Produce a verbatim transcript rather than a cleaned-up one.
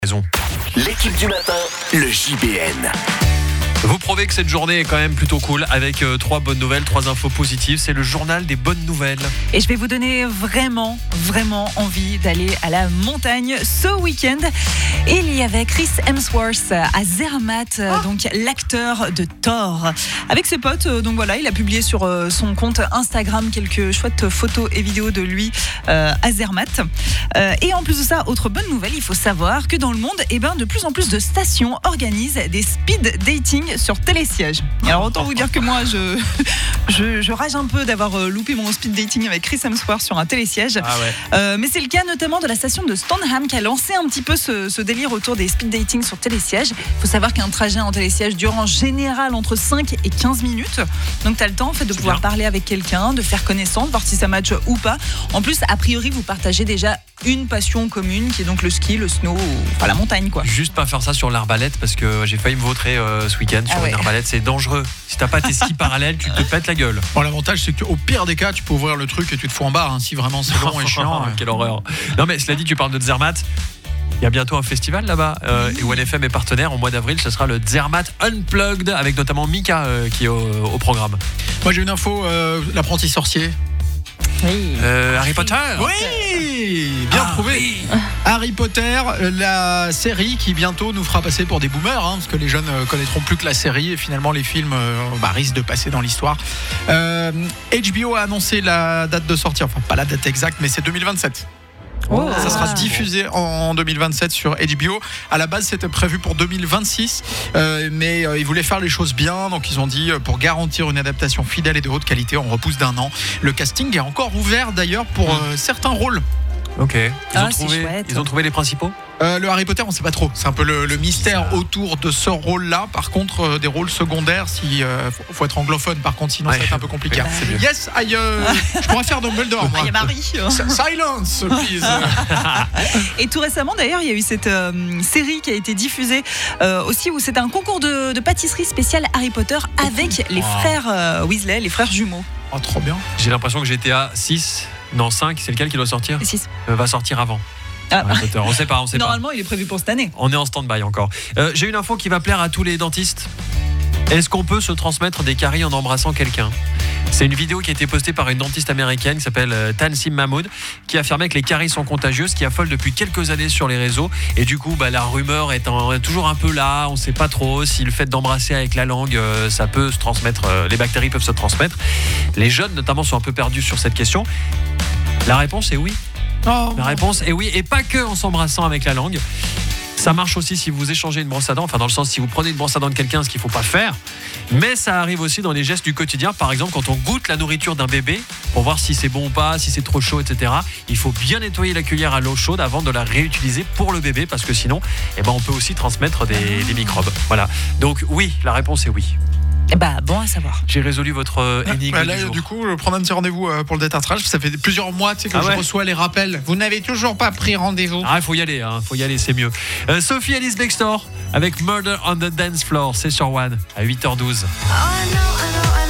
Raison. L'équipe du matin, le J B N. Vous prouvez que cette journée est quand même plutôt cool avec euh, trois bonnes nouvelles, trois infos positives. C'est le journal des bonnes nouvelles. Et je vais vous donner vraiment, vraiment envie d'aller à la montagne ce week-end. Et il y avait Chris Hemsworth à Zermatt, oh. donc l'acteur de Thor. Avec ses potes, donc voilà, il a publié sur euh, son compte Instagram quelques chouettes photos et vidéos de lui euh, à Zermatt. Euh, et en plus de ça, autre bonne nouvelle, il faut savoir que dans le monde, eh ben, de plus en plus de stations organisent des speed dating sur télésiège. Alors autant vous dire que moi je, je, je rage un peu d'avoir loupé mon speed dating avec Chris Hemsworth sur un télésiège. Ah ouais. euh, mais c'est le cas notamment de la station de Stoneham qui a lancé un petit peu ce, ce délire autour des speed dating sur télésiège. Il faut savoir qu'un trajet en télésiège dure en général entre cinq et quinze minutes. Donc tu as le temps en fait, de c'est pouvoir bien. parler avec quelqu'un, de faire connaissance, voir si ça match ou pas. En plus, a priori, vous partagez déjà une passion commune qui est donc le ski, le snow, enfin la montagne quoi. Juste pas faire ça sur l'arbalète parce que j'ai failli me vautrer euh, ce week-end sur ah ouais. une arbalète, c'est dangereux. Si t'as pas tes skis parallèles, tu te pètes la gueule. Bon, l'avantage c'est qu'au pire des cas, tu peux ouvrir le truc et tu te fous en barre hein, si vraiment c'est long et chiant. Quelle horreur. Non mais cela dit, tu parles de Zermatt. Il y a bientôt un festival là-bas euh, oui. et O N F M est partenaire. En mois d'avril, ce sera le Zermatt Unplugged avec notamment Mika euh, qui est au, au programme. Moi j'ai une info, euh, l'apprenti sorcier. Oui. Euh, Harry Potter. Oui, bien ah, trouvé. Oui. Harry Potter, la série qui bientôt nous fera passer pour des boomers, hein, parce que les jeunes euh, connaîtront plus que la série et finalement les films euh, bah, risquent de passer dans l'histoire. Euh, H B O a annoncé la date de sortie, enfin pas la date exacte, mais c'est deux mille vingt-sept. Oh, ça sera diffusé en deux mille vingt-sept sur H B O. À la base, c'était prévu pour deux mille vingt-six, euh, mais euh, ils voulaient faire les choses bien, donc ils ont dit euh, pour garantir une adaptation fidèle et de haute qualité, on repousse d'un an. Le casting est encore ouvert d'ailleurs pour euh, certains rôles. Ok. Ils, ah, ont trouvé, chouette. ils ont trouvé les principaux. Euh, le Harry Potter, on ne sait pas trop. C'est un peu le, le mystère autour de ce rôle-là. Par contre, euh, des rôles secondaires, si euh, faut, faut être anglophone. Par contre, sinon ouais. ça va être un peu compliqué. Oui, yes, I, euh, je pourrais faire Dumbledore. Il y a Marie. Silence, please. Et tout récemment, d'ailleurs, il y a eu cette euh, série qui a été diffusée euh, aussi où c'était un concours de, de pâtisserie spécial Harry Potter avec les wow. frères euh, Weasley, les frères jumeaux. Oh, trop bien. J'ai l'impression que G T A six, non cinq, c'est lequel qui doit sortir six. Euh, va sortir avant. Ah. On sait pas, on sait Normalement, pas. il est prévu pour cette année. On est en stand-by encore. Euh, j'ai une info qui va plaire à tous les dentistes. Est-ce qu'on peut se transmettre des caries en embrassant quelqu'un ? C'est une vidéo qui a été postée par une dentiste américaine qui s'appelle Tansim Mahmoud, qui affirmait que les caries sont contagieuses, qui affole depuis quelques années sur les réseaux. Et du coup, bah, la rumeur est en, toujours un peu là. On ne sait pas trop si le fait d'embrasser avec la langue, euh, ça peut se transmettre. Euh, les bactéries peuvent se transmettre. Les jeunes, notamment, sont un peu perdus sur cette question. La réponse est oui. Oh. La réponse est oui, et pas que en s'embrassant avec la langue. Ça marche aussi si vous échangez une brosse à dents, enfin dans le sens si vous prenez une brosse à dents de quelqu'un, ce qu'il ne faut pas faire. Mais ça arrive aussi dans les gestes du quotidien. Par exemple, quand on goûte la nourriture d'un bébé, pour voir si c'est bon ou pas, si c'est trop chaud, et cetera. Il faut bien nettoyer la cuillère à l'eau chaude avant de la réutiliser pour le bébé, parce que sinon, eh ben, on peut aussi transmettre des, des microbes. Voilà. Donc oui, la réponse est oui. Bah bon à savoir. J'ai résolu votre énigme. Bah là, du jour. Du coup, je prends un petit rendez-vous pour le détartrage. Ça fait plusieurs mois tu sais, que ah je ouais. reçois les rappels. Vous n'avez toujours pas pris rendez-vous. Ah, il faut y aller, hein. faut y aller, c'est mieux. Euh, Sophie Alice Bextor avec Murder on the Dance Floor, c'est sur One à huit heures douze. Oh, no,